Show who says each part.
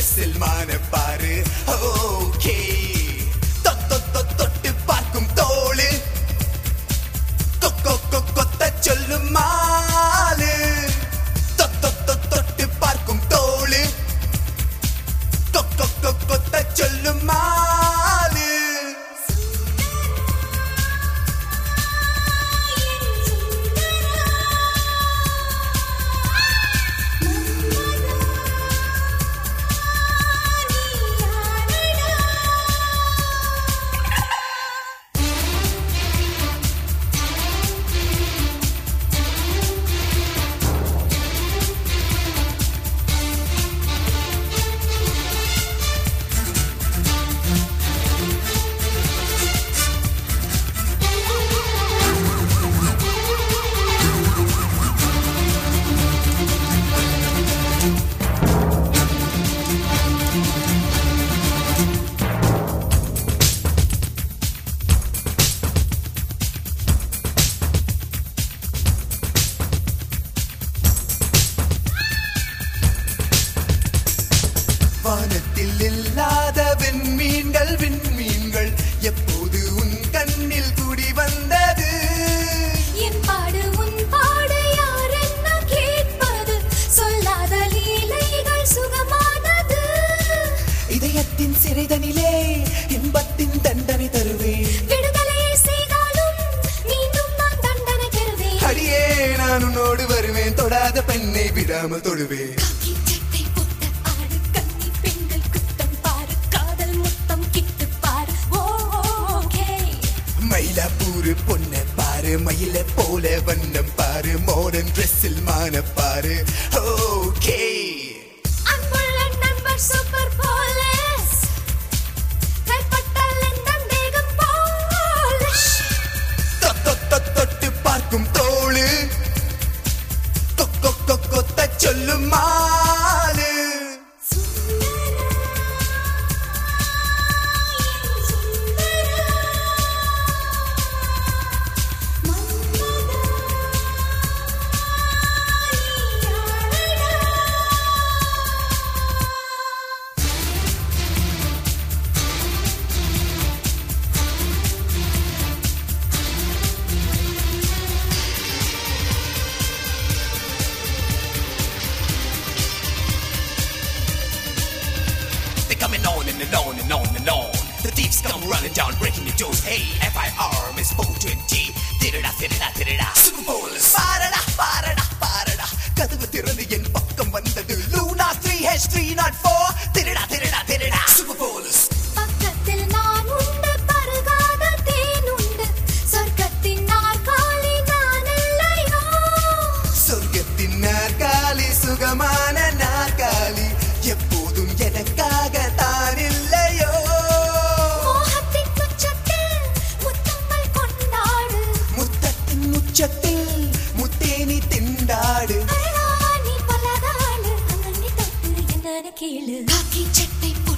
Speaker 1: ட்ரெஸ்ஸில் மான பாரு ஓகே தொட்டு பார்க்கும் தோளு கொத்த சொல்லும் மாலு தொட்டு பார்க்கும் தோளு கொத்த சொல்லும் மாலு வானத்தில் இல்லாத விண்மீன்கள் எப்போது உன் கண்ணில் கூடி வந்தது
Speaker 2: என் பாடு உன் பாடு யார் என்ன கேட்பது சொல்லாத லீலைகள் சுகமானது
Speaker 1: இதயத்தின் சிறைதனிலே இன்பத்தின் தண்டனை தருவேன்
Speaker 2: விடுதலையை செய்தாலும் மீண்டும் நான் தண்டனை பெறுவேன்
Speaker 1: அடியே நான் உன்னோடு வருவேன் தொடாத பெண்ணை விடாமல் தொடுவேன் மயிலாப்பூர் பொண்ண பாரு மயில போல வண்ணம் பாரு மாடர்ன் ட்ரெஸ்ஸில் மான பாரு ஓகே
Speaker 2: அன்புள்ள நண்பர் சூப்பர் போலீஸ் கைப்பட்டால் எந்த வேகம் போலீஸ்
Speaker 1: தொட்டு பார்க்கும் தோளு கொத்த சொல்லும் மாலு
Speaker 3: Coming on and on and on and on. The thieves come running down, breaking the doors. Hey, FIR, Miss 420. Did-da-did-da-did-da. Super Bowlers. பாரடா கதவு திறந்து என் பக்கம் வந்தது Luna 3H304. Did-da-did-da-did-da. Super Bowlers.
Speaker 2: பக்கத்தில் நான் உண்டு பருகாத தேன் உண்டு சொர்க்கத்தின் நாற்காலி நான் இல்லையோ
Speaker 1: சொர்க்கத்தின் நாற்காலி சுகமான நாற்காலி எப்போதும் எனக்காக தான் இல்லையோ
Speaker 2: மோகத்தின் உச்சத்தில் முத்தங்கள் கொண்டாடு
Speaker 1: முத்தத்தின் உச்சத்தில் முத்தேனி திண்டாடு
Speaker 2: அழகா நீ பலகாலு அங்கனி தொட்டு என்னன்னு கேளு காக்கி சட்டை